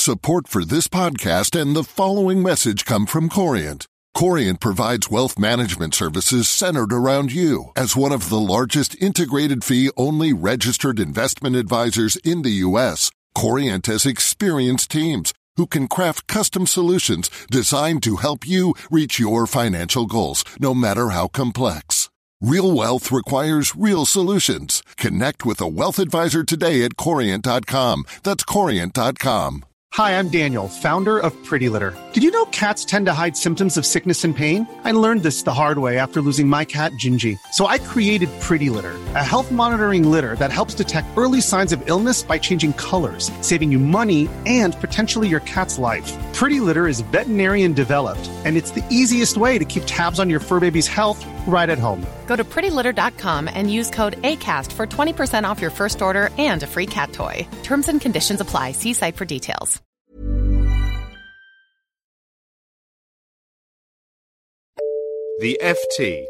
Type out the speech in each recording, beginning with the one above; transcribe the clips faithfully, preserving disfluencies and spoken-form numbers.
Support for this podcast and the following message come from Corient. Corient provides wealth management services centered around you. As one of the largest integrated fee-only registered investment advisors in the U S, Corient has experienced teams who can craft custom solutions designed to help you reach your financial goals, no matter how complex. Real wealth requires real solutions. Connect with a wealth advisor today at Corient dot com. That's Corient dot com. Hi, I'm Daniel, founder of Pretty Litter. Did you know cats tend to hide symptoms of sickness and pain? I learned this the hard way after losing my cat, Gingy. So I created Pretty Litter, a health monitoring litter that helps detect early signs of illness by changing colors, saving you money and potentially your cat's life. Pretty Litter is veterinarian developed, and it's the easiest way to keep tabs on your fur baby's health right at home. Go to pretty litter dot com and use code ACAST for twenty percent off your first order and a free cat toy. Terms and conditions apply. See site for details. The F T.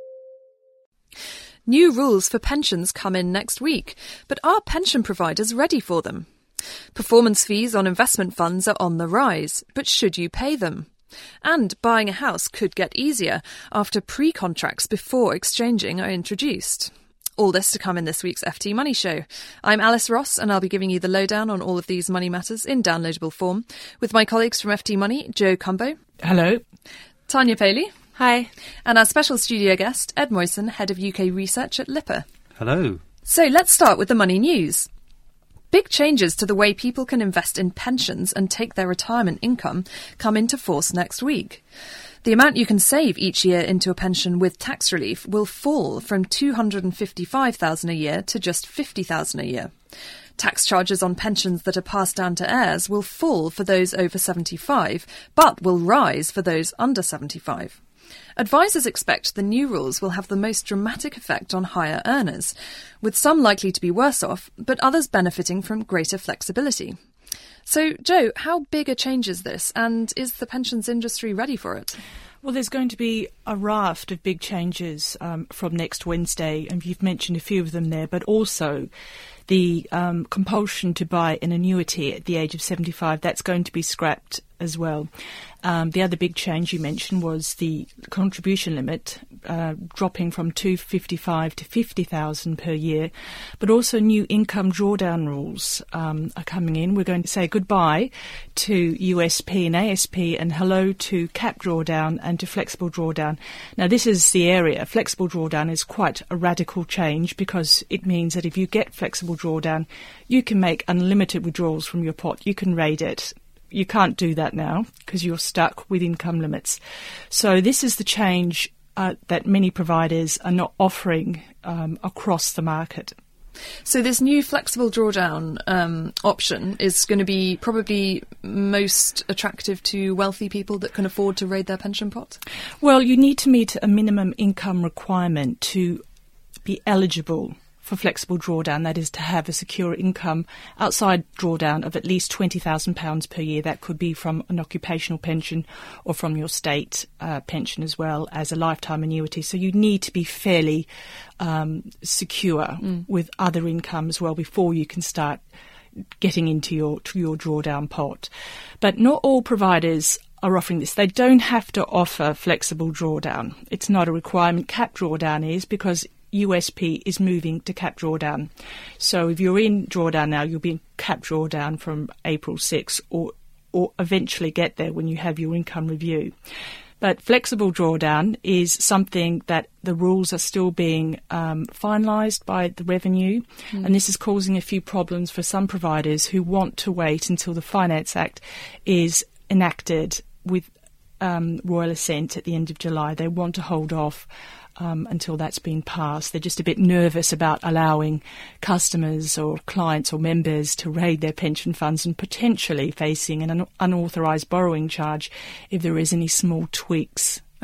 New rules for pensions come in next week, but are pension providers ready for them? Performance fees on investment funds are on the rise, but should you pay them? And buying a house could get easier after pre-contracts before exchanging are introduced. All this to come in this week's F T Money Show. I'm Alice Ross, and I'll be giving you the lowdown on all of these money matters in downloadable form with my colleagues from F T Money, Joe Cumbo. Hello. Tanya Paley. Hi. And our special studio guest, Ed Moyson, Head of U K Research at Lipper. Hello. So let's start with the money news. Big changes to the way people can invest in pensions and take their retirement income come into force next week. The amount you can save each year into a pension with tax relief will fall from two hundred fifty-five thousand dollars a year to just fifty thousand dollars a year. Tax charges on pensions that are passed down to heirs will fall for those over seventy-five, but will rise for those under seventy-five. Advisors expect the new rules will have the most dramatic effect on higher earners, with some likely to be worse off, but others benefiting from greater flexibility. So, Joe, how big a change is this, and is the pensions industry ready for it? Well, there's going to be a raft of big changes um, from next Wednesday, and you've mentioned a few of them there, but also the um, compulsion to buy an annuity at the age of seventy-five, that's going to be scrapped as well. Um, the other big change you mentioned was the contribution limit uh, dropping from two hundred fifty-five to fifty thousand per year, but also new income drawdown rules um, are coming in. We're going to say goodbye to U S P and A S P and hello to cap drawdown and to flexible drawdown. Now, this is the area. Flexible drawdown is quite a radical change because it means that if you get flexible drawdown, you can make unlimited withdrawals from your pot. You can raid it. You can't do that now because you're stuck with income limits. So this is the change uh, that many providers are not offering um, across the market. So this new flexible drawdown um, option is going to be probably most attractive to wealthy people that can afford to raid their pension pot? Well, you need to meet a minimum income requirement to be eligible for flexible drawdown, that is to have a secure income outside drawdown of at least twenty thousand pounds per year. That could be from an occupational pension or from your state uh, pension as well as a lifetime annuity. So you need to be fairly um, secure mm. with other income as well before you can start getting into your, to your drawdown pot. But not all providers are offering this. They don't have to offer flexible drawdown. It's not a requirement. Cap drawdown is because U S P is moving to cap drawdown. So if you're in drawdown now, you'll be in cap drawdown from April sixth or or eventually get there when you have your income review. But flexible drawdown is something that the rules are still being um, finalised by the Revenue, mm. and this is causing a few problems for some providers who want to wait until the Finance Act is enacted with um, royal assent at the end of July. They want to hold off Um, until that's been passed. They're just a bit nervous about allowing customers or clients or members to raid their pension funds and potentially facing an un- unauthorised borrowing charge if there is any small tweaks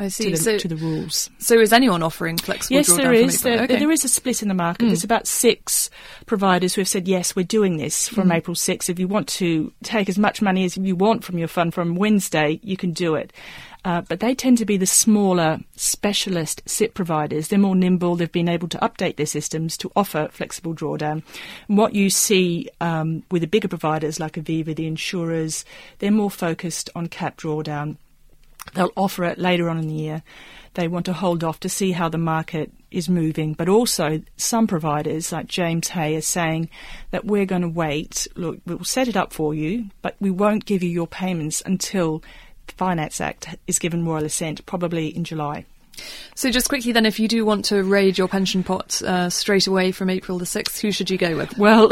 I see. to the, so, to the rules. So is anyone offering flexible yes, drawdown? Yes, there is. There, okay. there is a split in the market. Mm. There's about six providers who have said, yes, we're doing this from mm. April sixth. If you want to take as much money as you want from your fund from Wednesday, you can do it. Uh, but they tend to be the smaller specialist S I P providers. They're more nimble. They've been able to update their systems to offer flexible drawdown. And what you see um, with the bigger providers like Aviva, the insurers, they're more focused on cap drawdown. They'll offer it later on in the year. They want to hold off to see how the market is moving. But also some providers like James Hay are saying that we're going to wait. Look, we'll set it up for you, but we won't give you your payments until the Finance Act is given royal assent, probably in July. So just quickly then, if you do want to raid your pension pot uh, straight away from April the sixth, who should you go with? Well,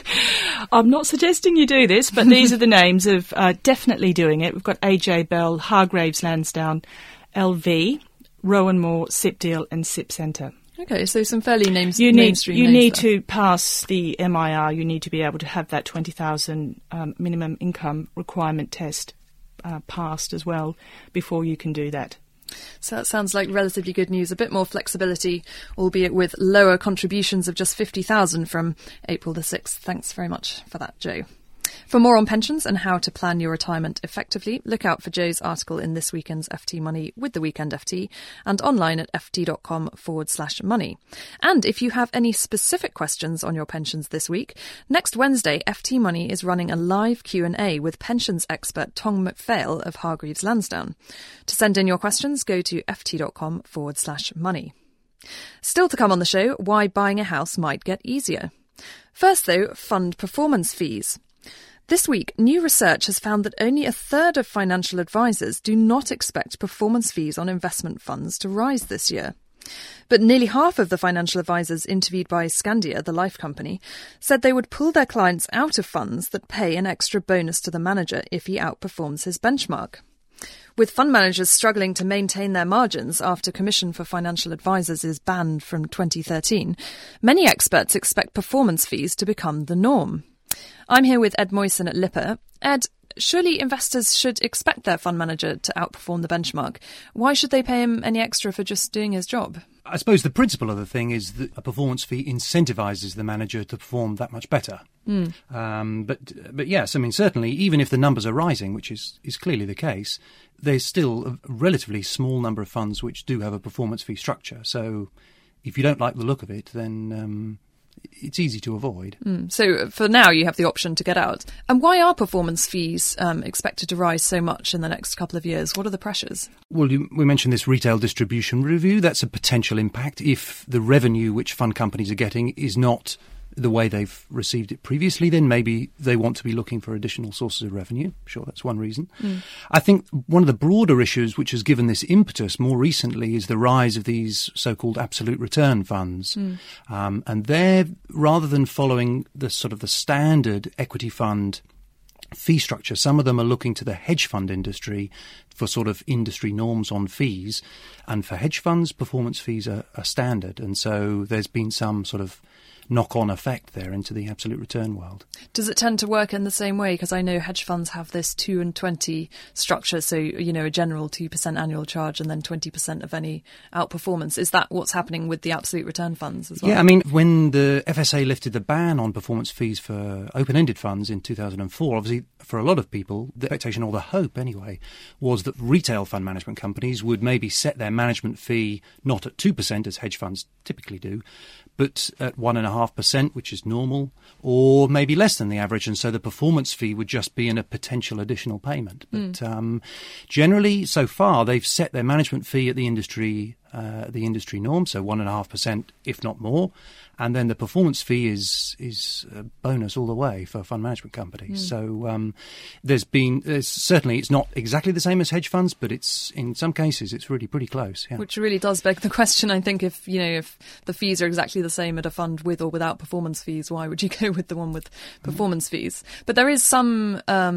I'm not suggesting you do this, but these are the names of uh, definitely doing it. We've got A J Bell, Hargraves Lansdowne, L V, Rowan Moore, SIPDeal and SIP Centre. Okay, so some fairly names, you need, mainstream you names need there. to pass the M I R. You need to be able to have that twenty thousand um, minimum income requirement test uh, passed as well before you can do that. So that sounds like relatively good news. A bit more flexibility, albeit with lower contributions of just fifty thousand from April the sixth. Thanks very much for that, Joe. For more on pensions and how to plan your retirement effectively, look out for Joe's article in this weekend's F T Money with the Weekend F T and online at ft.com forward slash money. And if you have any specific questions on your pensions this week, next Wednesday, F T Money is running a live Q and A with pensions expert Tom McPhail of Hargreaves Lansdowne. To send in your questions, go to ft.com forward slash money. Still to come on the show, why buying a house might get easier. First, though, fund performance fees. This week, new research has found that only a third of financial advisors do not expect performance fees on investment funds to rise this year. But nearly half of the financial advisors interviewed by Scandia, the life company, said they would pull their clients out of funds that pay an extra bonus to the manager if he outperforms his benchmark. With fund managers struggling to maintain their margins after commission for financial advisors is banned from twenty thirteen, many experts expect performance fees to become the norm. I'm here with Ed Moyson at Lipper. Ed, surely investors should expect their fund manager to outperform the benchmark. Why should they pay him any extra for just doing his job? I suppose the principle of the thing is that a performance fee incentivises the manager to perform that much better. Mm. Um, but but yes, I mean, certainly, even if the numbers are rising, which is, is clearly the case, there's still a relatively small number of funds which do have a performance fee structure. So if you don't like the look of it, then Um, it's easy to avoid. Mm. So for now, you have the option to get out. And why are performance fees um, expected to rise so much in the next couple of years? What are the pressures? Well, you, we mentioned this retail distribution review. That's a potential impact if the revenue which fund companies are getting is not the way they've received it previously. Then maybe they want to be looking for additional sources of revenue. Sure, that's one reason. Mm. I think one of the broader issues which has given this impetus more recently is the rise of these so-called absolute return funds. Mm. Um, and they're, rather than following the sort of the standard equity fund fee structure, some of them are looking to the hedge fund industry for sort of industry norms on fees. And for hedge funds, performance fees are, are standard. And so there's been some sort of knock-on effect there into the absolute return world. Does it tend to work in the same way? Because I know hedge funds have this two and twenty structure, so, you know, a general two percent annual charge and then twenty percent of any outperformance. Is that what's happening with the absolute return funds as well? Yeah, I mean, when the F S A lifted the ban on performance fees for open-ended funds in two thousand four, obviously, for a lot of people, the expectation, or the hope anyway, was that retail fund management companies would maybe set their management fee not at two percent, as hedge funds typically do, but at one point five percent, which is normal, or maybe less than the average, and so the performance fee would just be in a potential additional payment. But mm. um, generally, so far, they've set their management fee at the industry uh, the industry norm, so one point five percent, if not more, and then the performance fee is is a bonus all the way for fund management companies. Mm. So um, there's been, there's, certainly it's not exactly the same as hedge funds, but it's in some cases it's really pretty close. Yeah. Which really does beg the question, I think, if you know if the fees are exactly the same at a fund with or without performance fees, why would you go with the one with performance mm. fees? But there is some um,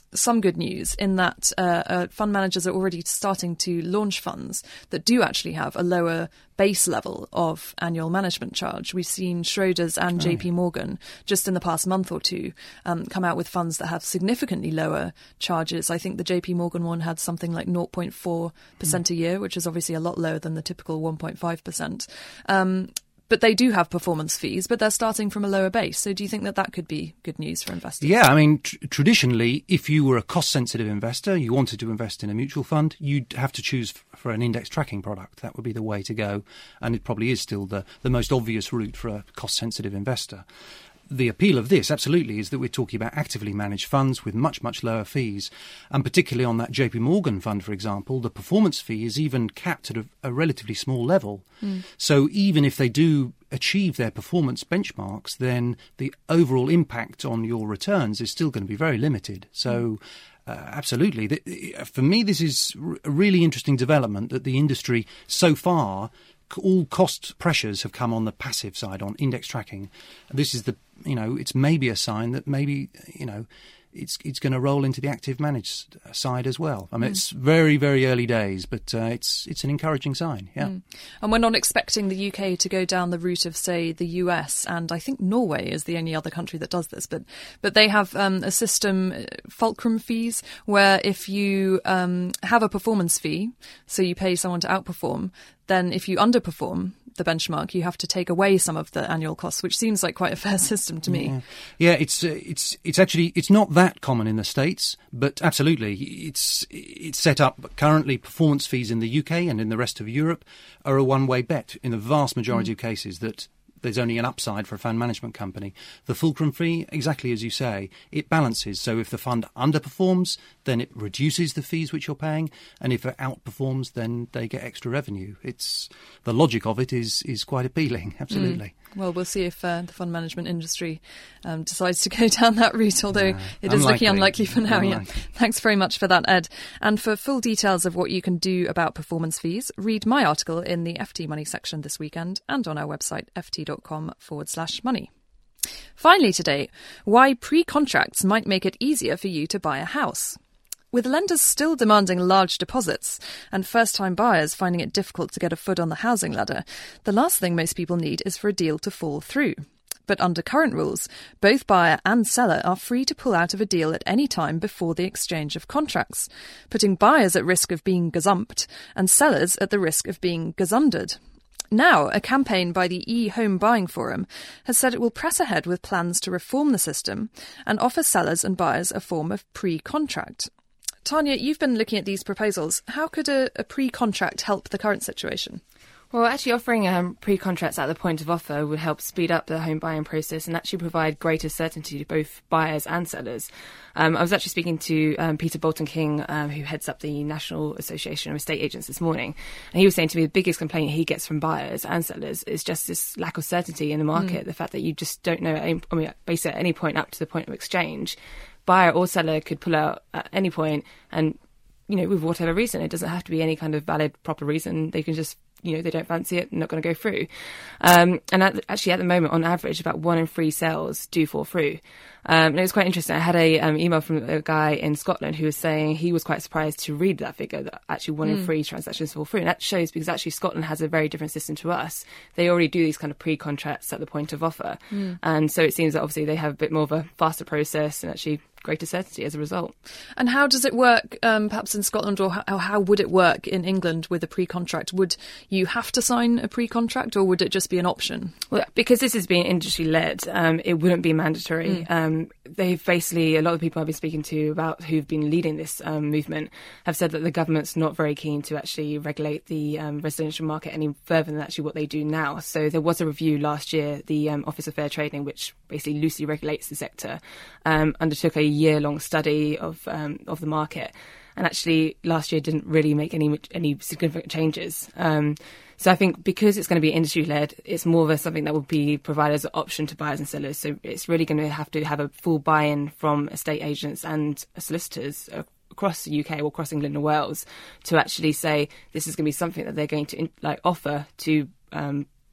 some good news in that uh, uh, fund managers are already starting to launch funds that do actually have a lower base level of annual management charge. We've seen Schroders and J P Morgan just in the past month or two um, come out with funds that have significantly lower charges. I think the J P Morgan one had something like zero point four percent mm. a year, which is obviously a lot lower than the typical one point five percent. Um, But they do have performance fees, but they're starting from a lower base. So do you think that that could be good news for investors? Yeah, I mean, tr- traditionally, if you were a cost-sensitive investor, you wanted to invest in a mutual fund, you'd have to choose f- for an index tracking product. That would be the way to go. And it probably is still the, the most obvious route for a cost-sensitive investor. The appeal of this, absolutely, is that we're talking about actively managed funds with much, much lower fees. And particularly on that J P Morgan fund, for example, the performance fee is even capped at a, a relatively small level. Mm. So even if they do achieve their performance benchmarks, then the overall impact on your returns is still going to be very limited. So uh, absolutely. The, for me, this is a really interesting development that the industry so far, all cost pressures have come on the passive side, on index tracking. This is the, you know, it's maybe a sign that maybe, you know, it's it's going to roll into the active managed side as well. I mean, mm. it's very, very early days, but uh, it's it's an encouraging sign, yeah. Mm. And we're not expecting the U K to go down the route of, say, the U S, and I think Norway is the only other country that does this, but but they have um, a system, fulcrum fees, where if you um, have a performance fee, so you pay someone to outperform, then if you underperform the benchmark, you have to take away some of the annual costs, which seems like quite a fair system to me. Yeah, yeah it's uh, it's it's actually it's not that common in the States, but absolutely, it's it's set up currently. Performance fees in the U K and in the rest of Europe are a one-way bet in the vast majority mm. of cases that there's only an upside for a fund management company. The fulcrum fee, exactly as you say, it balances. So if the fund underperforms, then it reduces the fees which you're paying, and if it outperforms, then they get extra revenue. It's the logic of it is is quite appealing, absolutely. Mm. Well, we'll see if uh, the fund management industry um, decides to go down that route, although yeah, it is unlikely. looking unlikely for now. Unlikely. Yeah. Thanks very much for that, Ed. And for full details of what you can do about performance fees, read my article in the F T Money section this weekend and on our website, ft.com forward slash money. Finally today, why pre-contracts might make it easier for you to buy a house. With lenders still demanding large deposits and first-time buyers finding it difficult to get a foot on the housing ladder, the last thing most people need is for a deal to fall through. But under current rules, both buyer and seller are free to pull out of a deal at any time before the exchange of contracts, putting buyers at risk of being gazumped and sellers at the risk of being gazundered. Now, a campaign by the e-Home Buying Forum has said it will press ahead with plans to reform the system and offer sellers and buyers a form of pre-contract. Tanya, you've been looking at these proposals. How could a, a pre-contract help the current situation? Well, actually offering um, pre-contracts at the point of offer would help speed up the home buying process and actually provide greater certainty to both buyers and sellers. Um, I was actually speaking to um, Peter Bolton-King, um, who heads up the National Association of Estate Agents this morning, and he was saying to me the biggest complaint he gets from buyers and sellers is just this lack of certainty in the market, mm. the fact that you just don't know, at any, I mean, basically at any point up to the point of exchange, buyer or seller could pull out at any point and, you know, with whatever reason. It doesn't have to be any kind of valid, proper reason. They can just, you know, they don't fancy it, not going to go through. Um, and at, actually, at the moment, on average, about one in three sales do fall through. Um, and it was quite interesting. I had a um, email from a guy in Scotland who was saying he was quite surprised to read that figure, that actually one mm. in three transactions fall through. And that shows because actually Scotland has a very different system to us. They already do these kind of pre-contracts at the point of offer. Mm. And so it seems that obviously they have a bit more of a faster process and actually greater certainty as a result. And how does it work, um, perhaps in Scotland, or how, how would it work in England with a pre-contract? Would you have to sign a pre-contract, or would it just be an option? Well, because this is being industry-led, um, it wouldn't be mandatory. Mm. Um, they've basically, a lot of people I've been speaking to about who've been leading this um, movement have said that the government's not very keen to actually regulate the um, residential market any further than actually what they do now. So there was a review last year, the um, Office of Fair Trading, which basically loosely regulates the sector, um, undertook a year-long study of um, of the market, and actually last year didn't really make any any significant changes. Um, so I think because it's going to be industry-led, it's more of a, something that will be provided as an option to buyers and sellers. So it's really going to have to have a full buy-in from estate agents and solicitors across the U K or across England and Wales to actually say this is going to be something that they're going to like offer to um,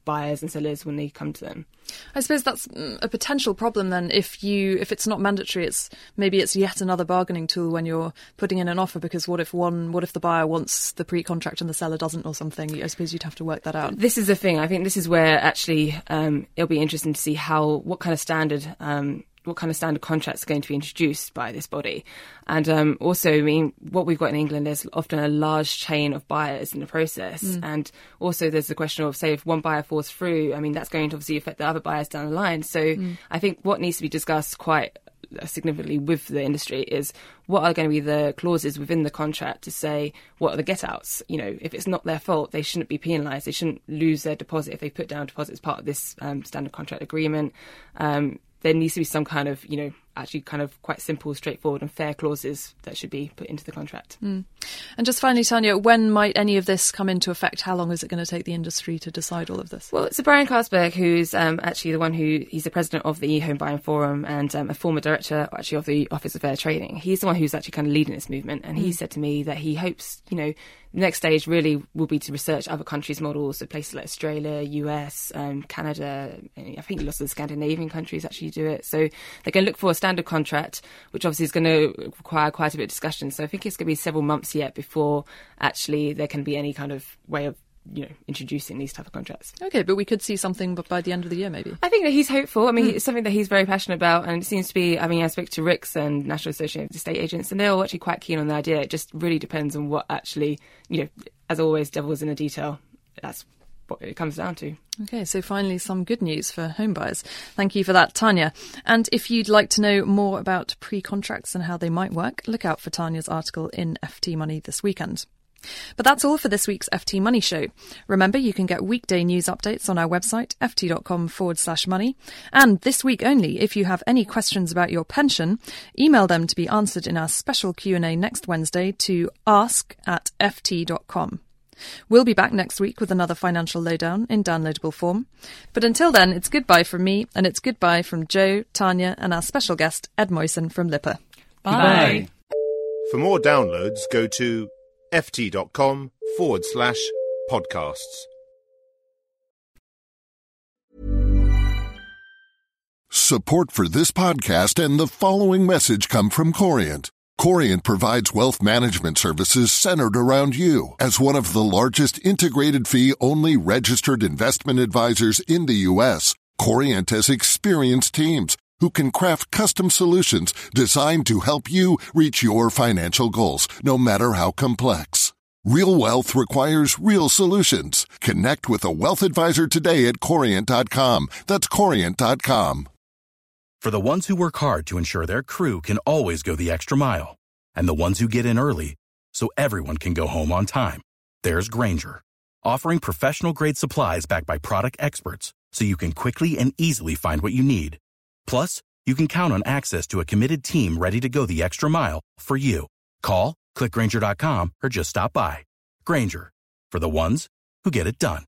buyers and sellers when they come to them. I suppose that's a potential problem then. If you if it's not mandatory, it's maybe it's yet another bargaining tool when you're putting in an offer. Because what if one what if the buyer wants the pre-contract and the seller doesn't, or something? I suppose you'd have to work that out. This is the thing. I think this is where actually um, it'll be interesting to see how what kind of standard. Um, what kind of standard contracts are going to be introduced by this body. And um, also, I mean, what we've got in England, there's often a large chain of buyers in the process. Mm. And also there's the question of, say, if one buyer falls through, I mean, that's going to obviously affect the other buyers down the line. So mm. I think what needs to be discussed quite significantly with the industry is what are going to be the clauses within the contract to say what are the get-outs. You know, if it's not their fault, they shouldn't be penalised. They shouldn't lose their deposit if they put down a deposit as part of this um, standard contract agreement. Um, there needs to be some kind of, you know, actually kind of quite simple, straightforward and fair clauses that should be put into the contract. Mm. And just finally, Tanya, when might any of this come into effect? How long is it going to take the industry to decide all of this? Well, it's Brian Carlsberg, who's um, actually the one who, he's the president of the Home Buying Forum and um, a former director actually of the Office of Fair Trading. He's the one who's actually kind of leading this movement. And mm. he said to me that he hopes, you know, the next stage really will be to research other countries' models, so places like Australia, U S, um, Canada. I think lots of the Scandinavian countries actually do it. So they're going to look for a standard contract, which obviously is going to require quite a bit of discussion. So I think it's going to be several months yet before actually there can be any kind of way of, you know, introducing these type of contracts. Okay, but we could see something by the end of the year, maybe. I think that he's hopeful. I mean, mm. it's something that he's very passionate about, and it seems to be, I mean, I spoke to R I C S and National Association of Estate Agents, and they're all actually quite keen on the idea. It just really depends on what actually, you know, as always, devil's in the detail. That's what it comes down to. Okay, so finally some good news for home buyers. Thank you for that, Tanya. And if you'd like to know more about pre-contracts and how they might work, look out for Tanya's article in F T Money this weekend. But that's all for this week's F T Money Show. Remember, you can get weekday news updates on our website, ft.com forward slash money. And this week only, if you have any questions about your pension, email them to be answered in our special Q and A next Wednesday to ask at ft dot com. We'll be back next week with another financial lowdown in downloadable form. But until then, it's goodbye from me, and it's goodbye from Joe, Tanya, and our special guest, Ed Moyson from Lipper. Bye. Bye. For more downloads, go to ft.com forward slash podcasts. Support for this podcast and the following message come from Corient. Corient provides wealth management services centered around you. As one of the largest integrated fee-only registered investment advisors in the U S, Corient has experienced teams who can craft custom solutions designed to help you reach your financial goals, no matter how complex. Real wealth requires real solutions. Connect with a wealth advisor today at corient dot com. That's corient dot com. For the ones who work hard to ensure their crew can always go the extra mile, and the ones who get in early so everyone can go home on time, there's Grainger, offering professional-grade supplies backed by product experts so you can quickly and easily find what you need. Plus, you can count on access to a committed team ready to go the extra mile for you. Call, click Grainger dot com, or just stop by. Grainger, for the ones who get it done.